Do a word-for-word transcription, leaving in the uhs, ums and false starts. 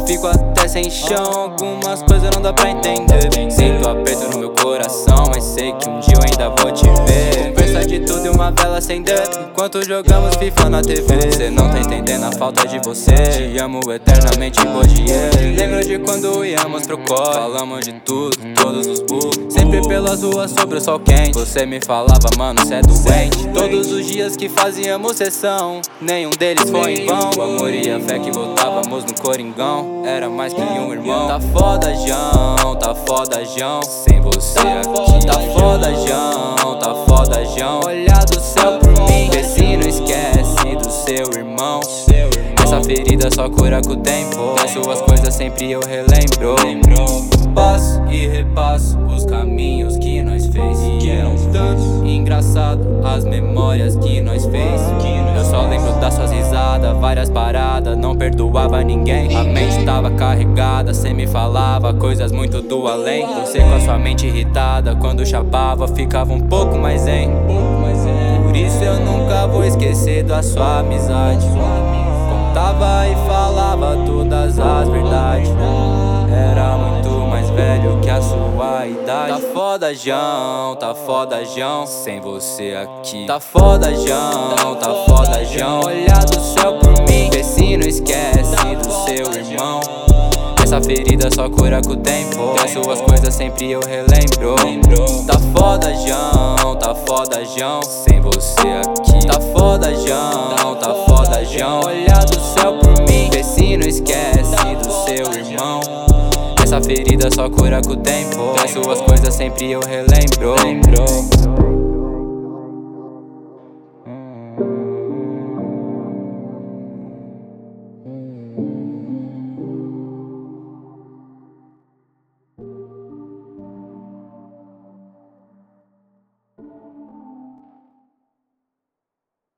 fico até sem chão. Algumas coisas não dá pra entender. Sinto aperto no meu coração, mas sei que um dia eu ainda vou te ver. Conversa de tudo e uma vela acender enquanto jogamos FIFA na T V. Cê não tá entendendo a falta de você. Te amo eternamente, Godier. Lembro de quando íamos pro colo, falamos de tudo, todos os burros. Sempre pelas ruas sobre o sol quente. Você me falava, mano, cê é doente. Todos os dias que fazíamos sessão, nenhum deles foi em vão. O amor e a fé que botávamos no Coringão era mais que um irmão. Tá foda, Jão, tá foda, Jão, sem você aqui. Tá foda, Jão, tá foda, Jão. Olhar do céu por mim, vê se não esquece do seu irmão. Essa ferida só cura com o tempo. As suas coisas sempre eu relembro. Passo e repasso os caminhos que nós fez, que eram tantos. Engraçado as memórias que nós fez. Eu só lembro das suas risadas, várias paradas, não perdoava ninguém. A mente tava carregada, cê me falava coisas muito do além. Você com a sua mente irritada, quando chapava ficava um pouco mais zen. Por isso eu nunca vou esquecer da sua amizade. Contava e falava todas as verdades. Era muito mais velho que a sua idade. Tá foda, Jão, tá foda, Jão, sem você aqui. Tá foda, Jão, tá foda, Jão. Olhar do céu por mim, vê se não esquece do seu irmão. Essa ferida só cura com o tempo. As suas coisas sempre eu relembro. Tá foda, Jão, tá foda, Jão, sem você aqui. Tá foda, Jão, tá foda, Jão. Olhar do céu por mim, vê se não esquece do seu irmão. Essa ferida só cura com o tempo. As suas coisas sempre eu relembro.